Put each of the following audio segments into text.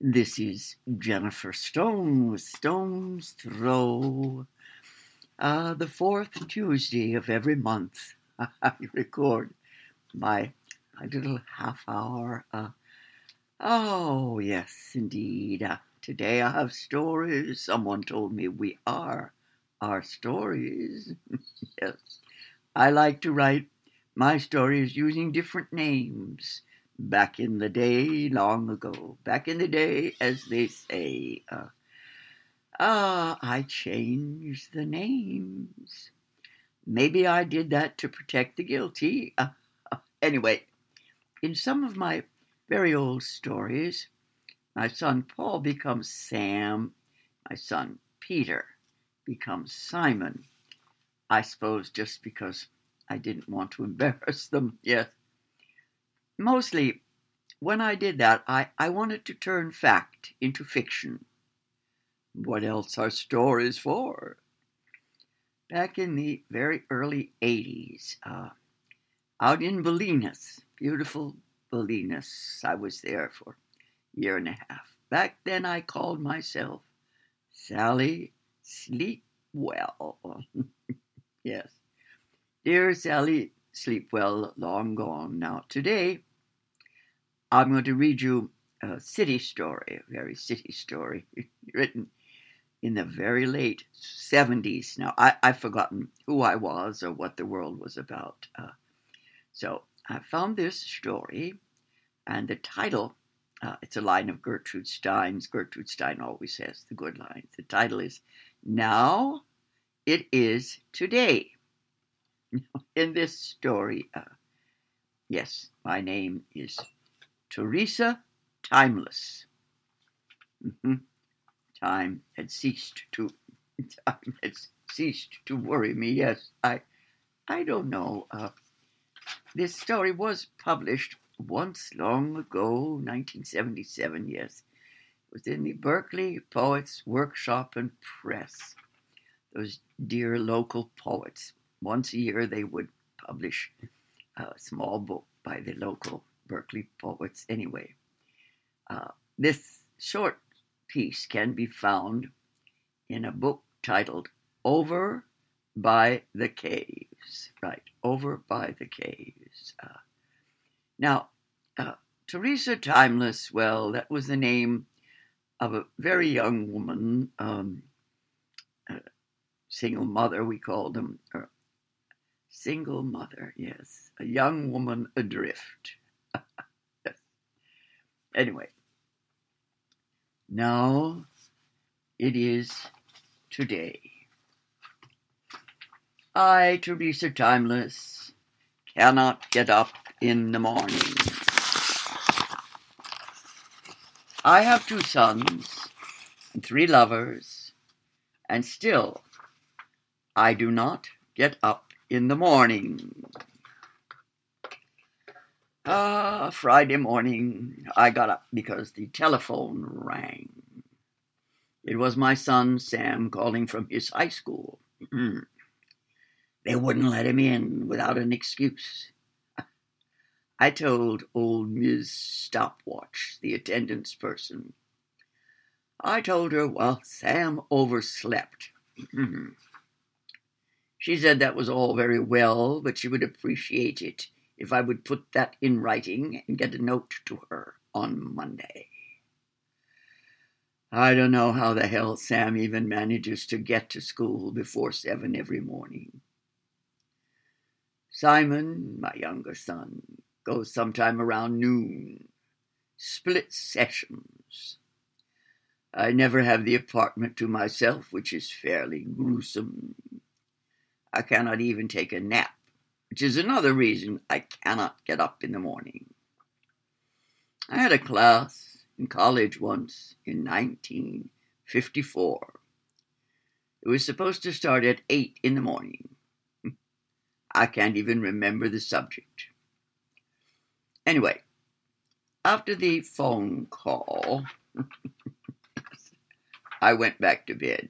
This is Jennifer Stone with Stone's Throw. The fourth Tuesday of every month, I record my little half hour. Oh, yes, indeed. Today I have stories. Someone told me we are our stories. Yes. I like to write my stories using different names. Back in the day, long ago. Back in the day, as they say. I changed the names. Maybe I did that to protect the guilty. Anyway, in some of my very old stories, my son Paul becomes Sam. My son Peter becomes Simon. I suppose just because I didn't want to embarrass them. Yes. Mostly, when I did that, I wanted to turn fact into fiction. What else are stories for? Back in the very early 80s, out in Bolinas, beautiful Bolinas, I was there for a year and a half. Back then I called myself Sally Sleepwell. Yes. Dear Sally Sleepwell, long gone. Now today, I'm going to read you a city story, a very city story, written in the very late 70s. Now, I've forgotten who I was or what the world was about. So I found this story, and the title, it's a line of Gertrude Stein's. Gertrude Stein always has the good lines. The title is, Now It Is Today. In this story, yes, my name is Teresa Timeless. Time had ceased to worry me. Yes, I don't know. This story was published once long ago, 1977. Yes, it was in the Berkeley Poets Workshop and Press. Those dear local poets. Once a year, they would publish a small book by the local Berkeley poets. Anyway, this short piece can be found in a book titled Over by the Caves. Right, Over by the Caves. Now, Teresa Timeless, well, that was the name of a very young woman, single mother, we called them. Single mother, yes. A young woman adrift. Yes. Anyway, now it is today. I, Teresa Timeless, cannot get up in the morning. I have 2 sons and 3 lovers, and still I do not get up in the morning. Friday morning, I got up because the telephone rang. It was my son, Sam, calling from his high school. They wouldn't let him in without an excuse. I told old Ms. Stopwatch, the attendance person. I told her, well, Sam overslept. She said that was all very well, but she would appreciate it if I would put that in writing and get a note to her on Monday. I don't know how the hell Sam even manages to get to school before 7 every morning. Simon, my younger son, goes sometime around noon. Split sessions. I never have the apartment to myself, which is fairly gruesome. I cannot even take a nap, which is another reason I cannot get up in the morning. I had a class in college once in 1954. It was supposed to start at 8 in the morning. I can't even remember the subject. Anyway, after the phone call, I went back to bed.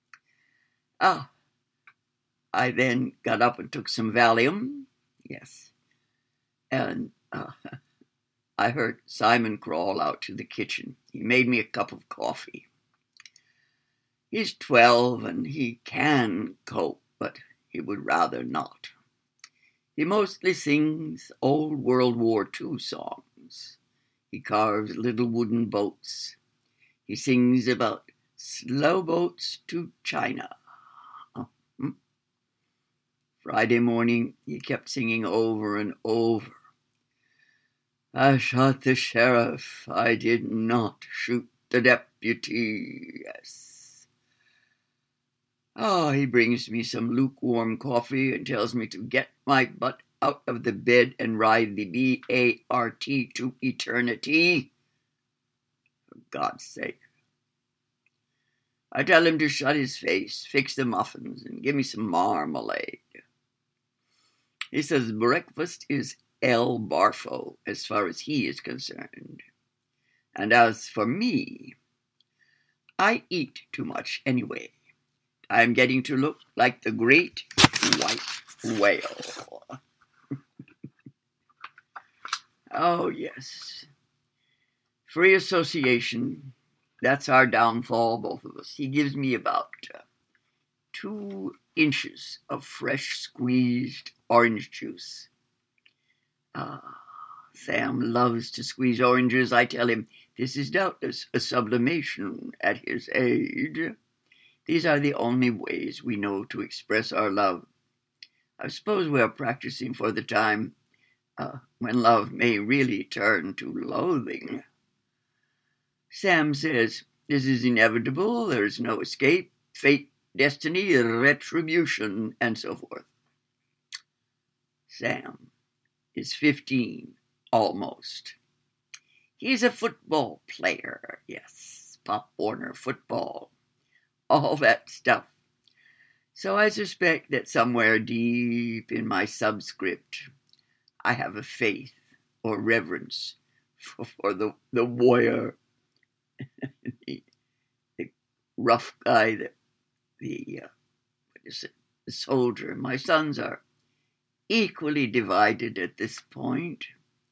I then got up and took some Valium. Yes. And I heard Simon crawl out to the kitchen. He made me a cup of coffee. He's 12 and he can cope, but he would rather not. He mostly sings old World War II songs. He carves little wooden boats. He sings about slow boats to China. Friday morning, he kept singing over and over. I shot the sheriff. I did not shoot the deputy. Yes. Oh, he brings me some lukewarm coffee and tells me to get my butt out of the bed and ride the BART to eternity. For God's sake. I tell him to shut his face, fix the muffins, and give me some marmalade. He says breakfast is El Barfo as far as he is concerned. And as for me, I eat too much anyway. I'm getting to look like the great white whale. Oh, yes. Free association, that's our downfall, both of us. He gives me about 2 inches of fresh squeezed orange juice. Sam loves to squeeze oranges. I tell him this is doubtless a sublimation at his age. These are the only ways we know to express our love. I suppose we are practicing for the time when love may really turn to loathing. Sam says this is inevitable. There is no escape. Fate, destiny, retribution, and so forth. Sam is 15, almost. He's a football player, yes, Pop Warner football, all that stuff. So I suspect that somewhere deep in my subscript, I have a faith or reverence for the warrior, the rough guy, the soldier. My sons are equally divided at this point.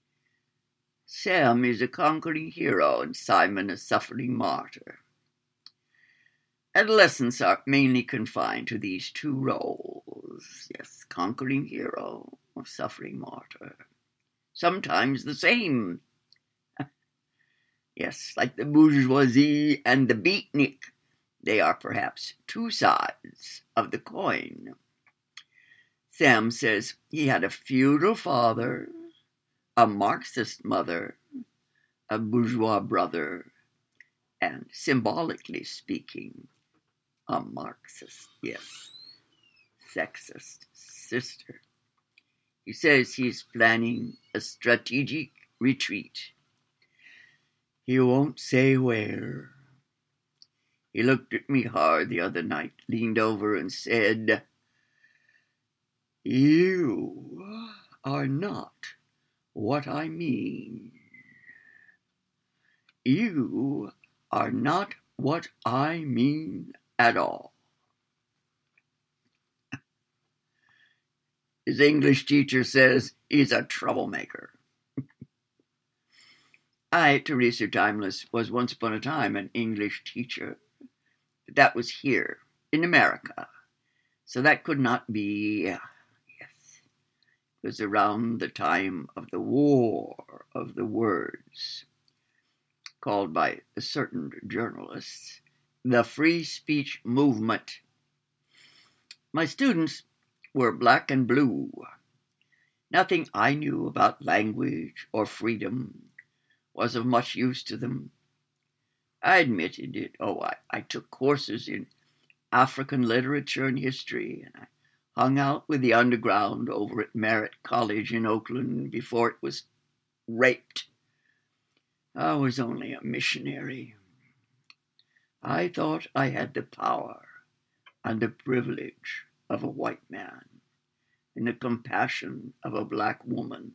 Sam is a conquering hero and Simon a suffering martyr. Adolescents are mainly confined to these 2 roles. Yes, conquering hero or suffering martyr. Sometimes the same. Yes, like the bourgeoisie and the beatnik. They are perhaps 2 sides of the coin. Sam says he had a feudal father, a Marxist mother, a bourgeois brother, and symbolically speaking, a Marxist, yes, sexist sister. He says he's planning a strategic retreat. He won't say where. He looked at me hard the other night, leaned over and said, "You are not what I mean. You are not what I mean at all." His English teacher says he's a troublemaker. I, Teresa Timeless, was once upon a time an English teacher. But that was here, in America. So that could not be, yes. It was around the time of the War of the Words, called by a certain journalist the Free Speech Movement. My students were black and blue. Nothing I knew about language or freedom was of much use to them. I admitted it. I took courses in African literature and history, and I hung out with the underground over at Merritt College in Oakland before it was raped. I was only a missionary. I thought I had the power and the privilege of a white man and the compassion of a black woman.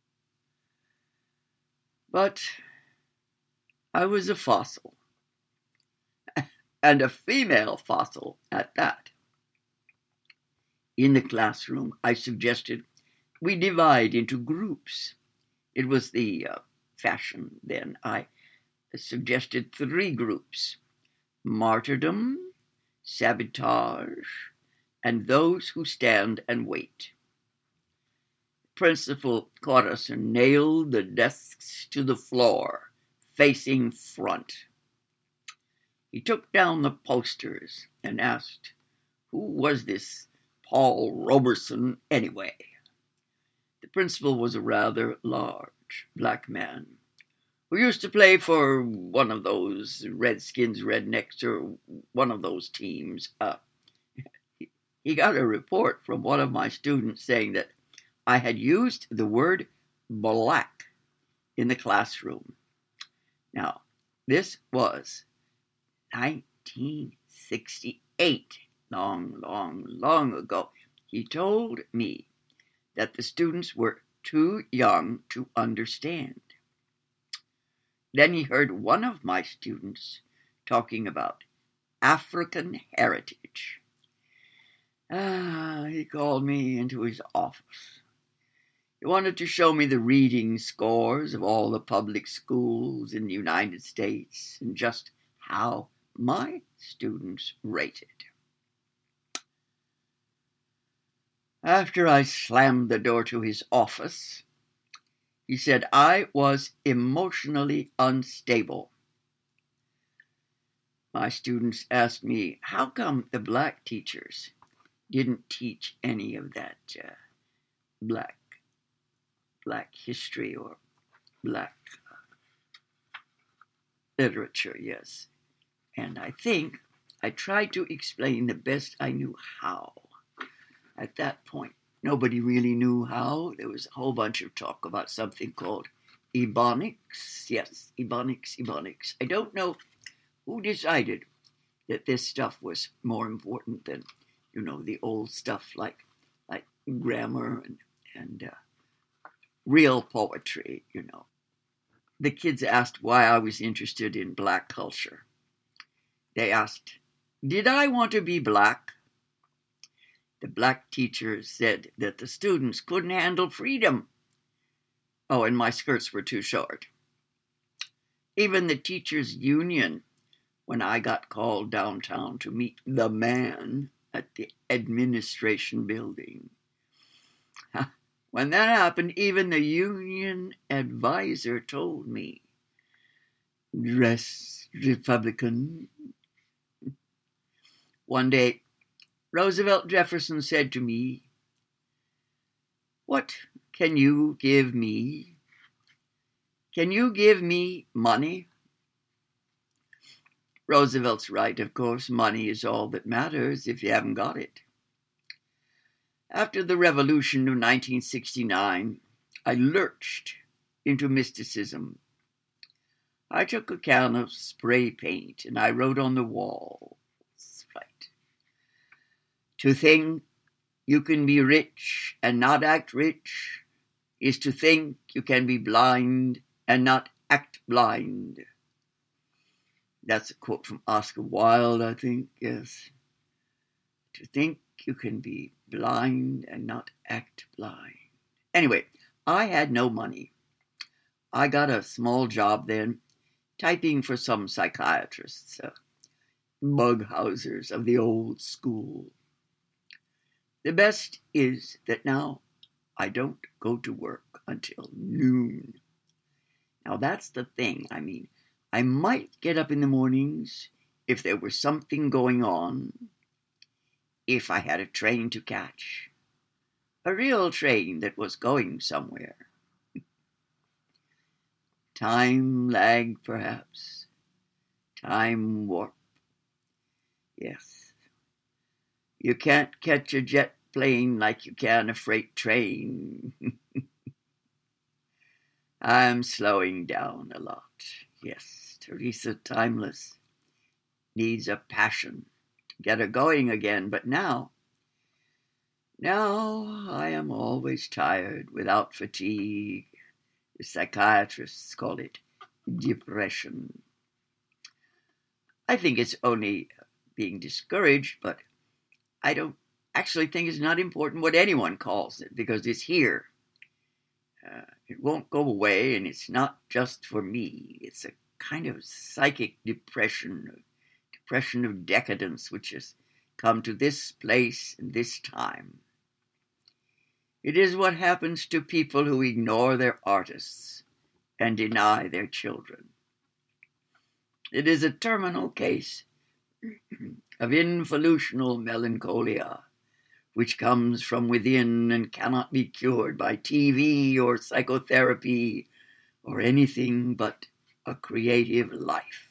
But I was a fossil, and a female fossil at that. In the classroom, I suggested we divide into groups. It was the fashion then, I suggested 3 groups: martyrdom, sabotage, and those who stand and wait. The principal caught us and nailed the desks to the floor, facing front. He took down the posters and asked, who was this Paul Roberson anyway? The principal was a rather large black man who used to play for one of those Redskins, Rednecks, or one of those teams. He got a report from one of my students saying that I had used the word black in the classroom. Now, this was 1968, long ago. He told me that the students were too young to understand. Then he heard one of my students talking about African heritage. He called me into his office. He wanted to show me the reading scores of all the public schools in the United States and just how my students rated. After I slammed the door to his office, he said I was emotionally unstable. My students asked me, how come the black teachers didn't teach any of that black history or black literature, yes. And I think I tried to explain the best I knew how. At that point, nobody really knew how. There was a whole bunch of talk about something called Ebonics. Yes, Ebonics. I don't know who decided that this stuff was more important than, the old stuff like grammar and real poetry, The kids asked why I was interested in black culture. They asked, did I want to be black? The black teacher said that the students couldn't handle freedom. Oh, and my skirts were too short. Even the teachers' union, when I got called downtown to meet the man at the administration building, when that happened, even the union advisor told me, dress Republican. One day, Roosevelt Jefferson said to me, what can you give me? Can you give me money? Roosevelt's right, of course. Money is all that matters if you haven't got it. After the Revolution of 1969, I lurched into mysticism. I took a can of spray paint and I wrote on the walls, right, to think you can be rich and not act rich is to think you can be blind and not act blind. That's a quote from Oscar Wilde, I think, yes. To think you can be blind and not act blind. Anyway, I had no money. I got a small job then, typing for some psychiatrists, bughousers of the old school. The best is that now I don't go to work until noon. Now that's the thing. I might get up in the mornings if there was something going on, if I had a train to catch, a real train that was going somewhere. Time lag, perhaps. Time warp. Yes. You can't catch a jet plane like you can a freight train. I'm slowing down a lot. Yes, Teresa Timeless needs a passion to get her going again, but now I am always tired without fatigue. The psychiatrists call it depression. I think it's only being discouraged, but I don't actually think it's not important what anyone calls it, because it's here. It won't go away, and it's not just for me. It's a kind of psychic depression of decadence which has come to this place and this time. It is what happens to people who ignore their artists and deny their children. It is a terminal case of involutional melancholia, which comes from within and cannot be cured by TV or psychotherapy or anything but a creative life.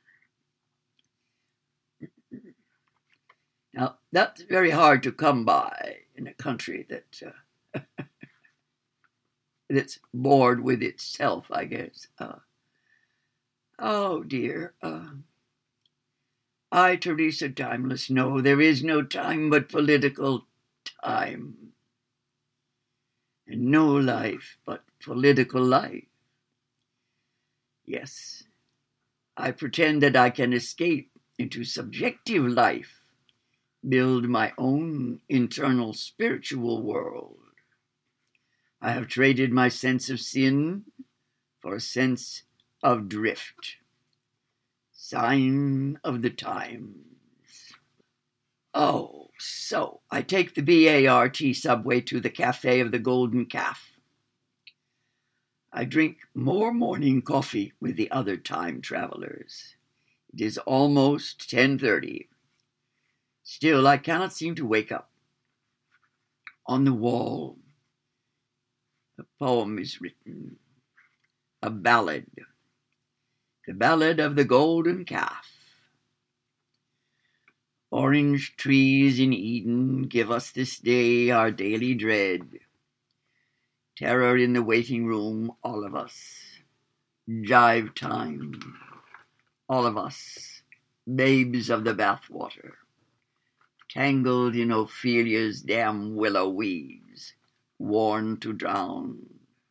Now, that's very hard to come by in a country that's bored with itself, I guess. Oh, dear. I, Teresa Timeless, know there is no time but political time, and no life but political life. Yes, I pretend that I can escape into subjective life, build my own internal spiritual world. I have traded my sense of sin for a sense of drift. Sign of the times. Oh, so I take the BART subway to the Cafe of the Golden Calf. I drink more morning coffee with the other time travelers. It is almost 10:30. Still, I cannot seem to wake up. On the wall, a poem is written, a ballad. The Ballad of the Golden Calf. Orange trees in Eden, give us this day our daily dread. Terror in the waiting room, all of us. Jive time, all of us. Babes of the bathwater. Tangled in Ophelia's damn willow weeds, worn to drown.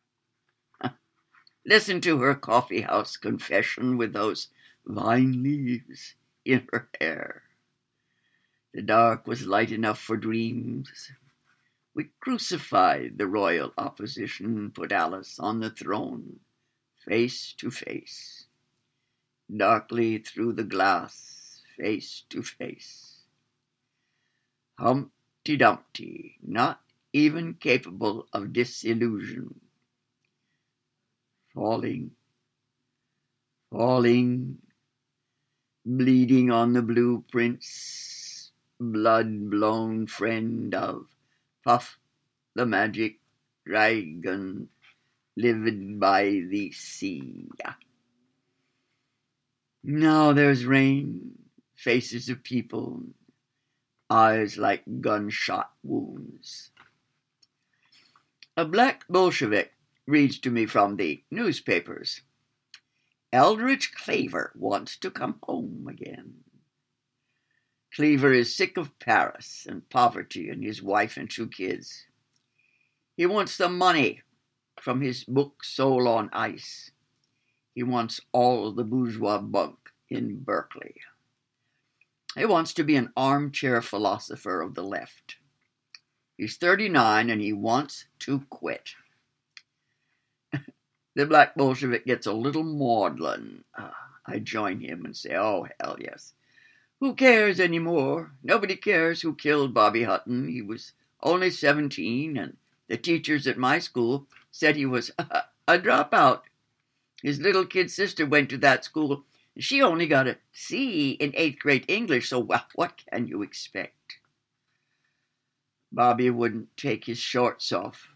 Listen to her coffeehouse confession with those vine leaves in her hair. The dark was light enough for dreams. We crucified the royal opposition, put Alice on the throne, face to face. Darkly through the glass, face to face. Humpty Dumpty, not even capable of disillusion. Falling, bleeding on the blueprints, blood-blown friend of Puff the Magic Dragon, livid by the sea. Now there's rain, faces of people, eyes like gunshot wounds. A black Bolshevik reads to me from the newspapers. Eldridge Cleaver wants to come home again. Cleaver is sick of Paris and poverty and his wife and 2 kids. He wants the money from his book Soul on Ice. He wants all the bourgeois bunk in Berkeley. He wants to be an armchair philosopher of the left. He's 39 and he wants to quit. The black Bolshevik gets a little maudlin. I join him and say, oh, hell yes. Who cares anymore? Nobody cares who killed Bobby Hutton. He was only 17, and the teachers at my school said he was a dropout. His little kid sister went to that school. She only got a C in 8th grade English, so well, what can you expect? Bobby wouldn't take his shorts off.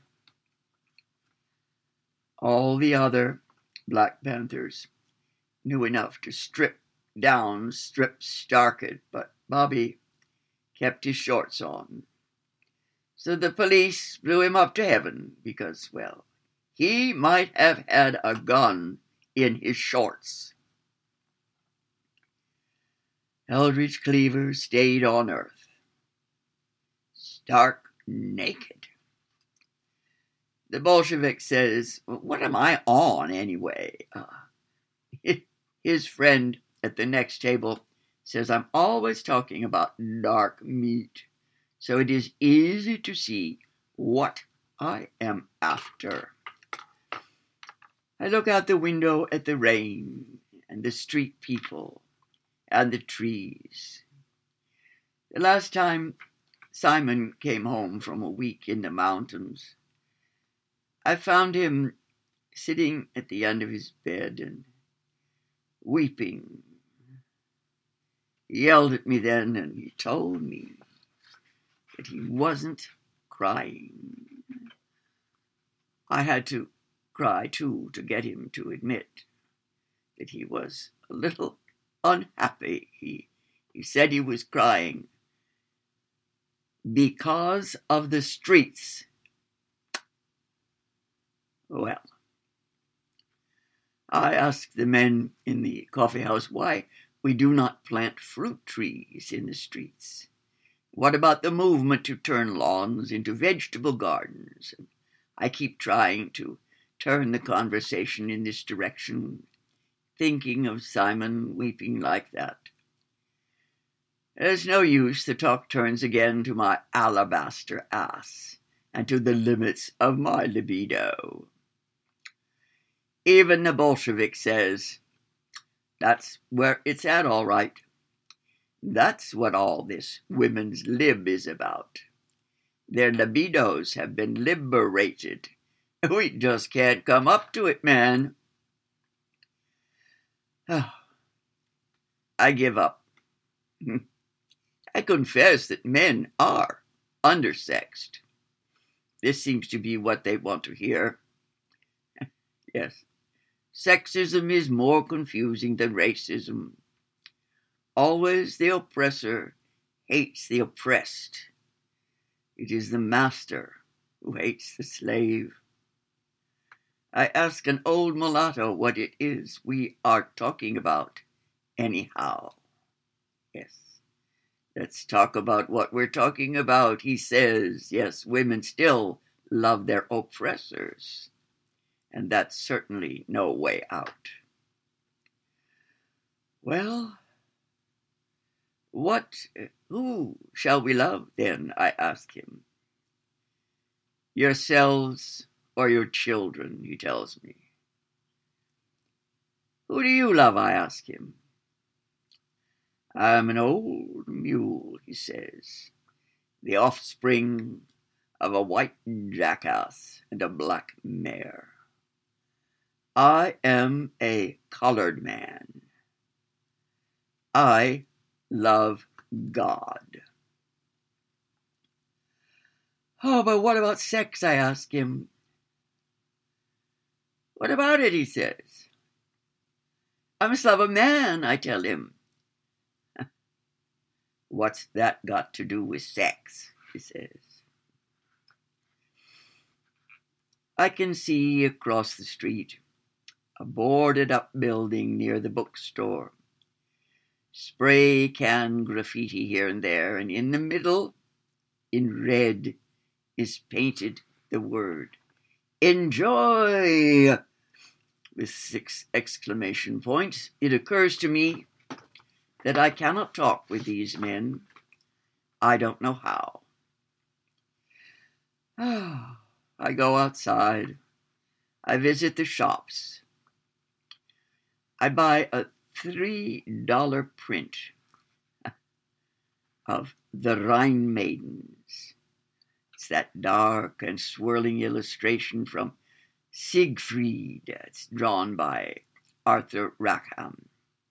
All the other Black Panthers knew enough to strip starked, but Bobby kept his shorts on. So the police blew him up to heaven because, well, he might have had a gun in his shorts. Eldridge Cleaver stayed on Earth, stark naked. The Bolshevik says, what am I on anyway? His friend at the next table says, I'm always talking about dark meat, so it is easy to see what I am after. I look out the window at the rain and the street people and the trees. The last time Simon came home from a week in the mountains, I found him sitting at the end of his bed and weeping. He yelled at me then, and he told me that he wasn't crying. I had to cry too to get him to admit that he was a little unhappy. He said he was crying because of the streets. Well, I asked the men in the coffee house why we do not plant fruit trees in the streets. What about the movement to turn lawns into vegetable gardens? And I keep trying to turn the conversation in this direction, thinking of Simon weeping like that. There's no use. The talk turns again to my alabaster ass and to the limits of my libido. Even the Bolshevik says, that's where it's at, all right. That's what all this women's lib is about. Their libidos have been liberated. We just can't come up to it, man. I give up. I confess that men are undersexed. This seems to be what they want to hear. Yes, sexism is more confusing than racism. Always the oppressor hates the oppressed. It is the master who hates the slave. I ask an old mulatto what it is we are talking about anyhow. Yes, let's talk about what we're talking about. He says, yes, women still love their oppressors, and that's certainly no way out. Well, who shall we love then, I ask him. Yourselves or your children, he tells me. Who do you love, I ask him. I'm an old mule, he says, the offspring of a white jackass and a black mare. I am a colored man. I love God. Oh, but what about sex, I ask him. What about it, he says. I must love a man, I tell him. What's that got to do with sex, he says. I can see across the street a boarded-up building near the bookstore. Spray can graffiti here and there, and in the middle, in red, is painted the word "Enjoy!" with 6 exclamation points. It occurs to me that I cannot talk with these men. I don't know how. I go outside. I visit the shops. I buy a $3 print of the Rhine Maidens. It's that dark and swirling illustration from Siegfried. It's drawn by Arthur Rackham.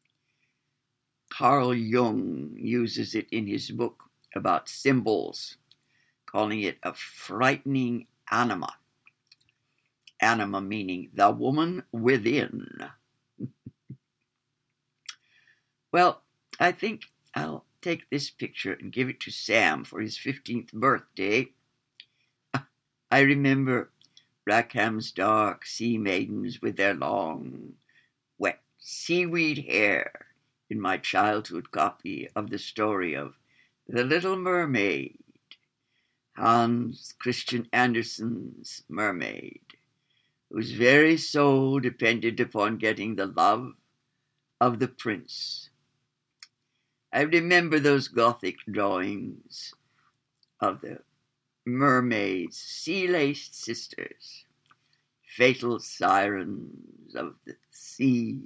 Carl Jung uses it in his book about symbols, calling it a frightening anima. Anima meaning the woman within. Well, I think I'll take this picture and give it to Sam for his 15th birthday. I remember Rackham's dark sea maidens with their long, wet seaweed hair in my childhood copy of the story of The Little Mermaid, Hans Christian Andersen's mermaid, whose very soul depended upon getting the love of the prince. I remember those Gothic drawings of the mermaids, sea-laced sisters, fatal sirens of the sea.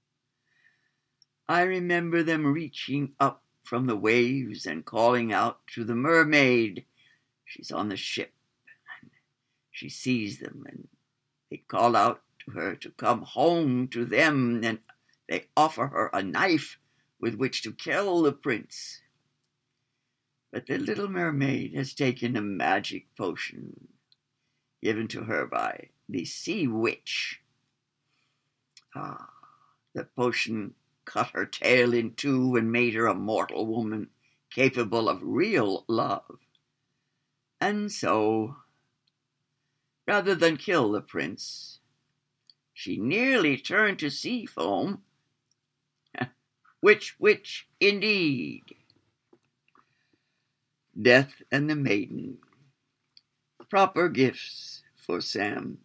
I remember them reaching up from the waves and calling out to the mermaid. She's on the ship, and she sees them, and they call out to her to come home to them, and they offer her a knife with which to kill the prince. But the little mermaid has taken a magic potion given to her by the sea witch. The potion cut her tail in two and made her a mortal woman capable of real love. And so, rather than kill the prince, she nearly turned to sea foam. Witch, indeed. Death and the Maiden. Proper gifts for Sam.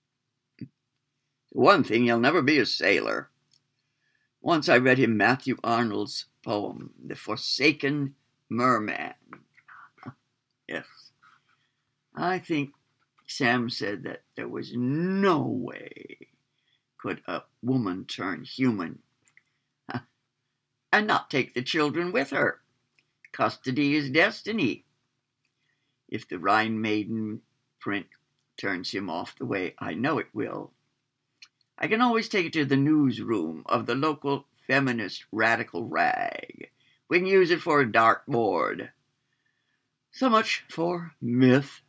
One thing, he'll never be a sailor. Once I read him Matthew Arnold's poem, The Forsaken Merman. Yes. I think Sam said that there was no way could a woman turn human and not take the children with her. Custody is destiny. If the Rhine Maiden print turns him off the way I know it will, I can always take it to the newsroom of the local feminist radical rag. We can use it for a dartboard. So much for myth.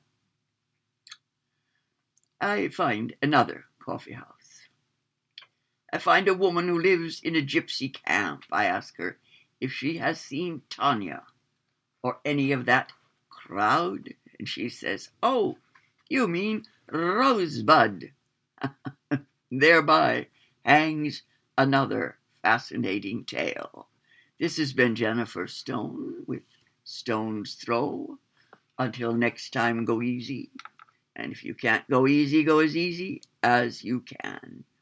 I find another coffee house. I find a woman who lives in a gypsy camp. I ask her if she has seen Tanya or any of that crowd. And she says, "Oh, you mean Rosebud." Thereby hangs another fascinating tale. This has been Jennifer Stone with Stone's Throw. Until next time, go easy. And if you can't go easy, go as easy as you can.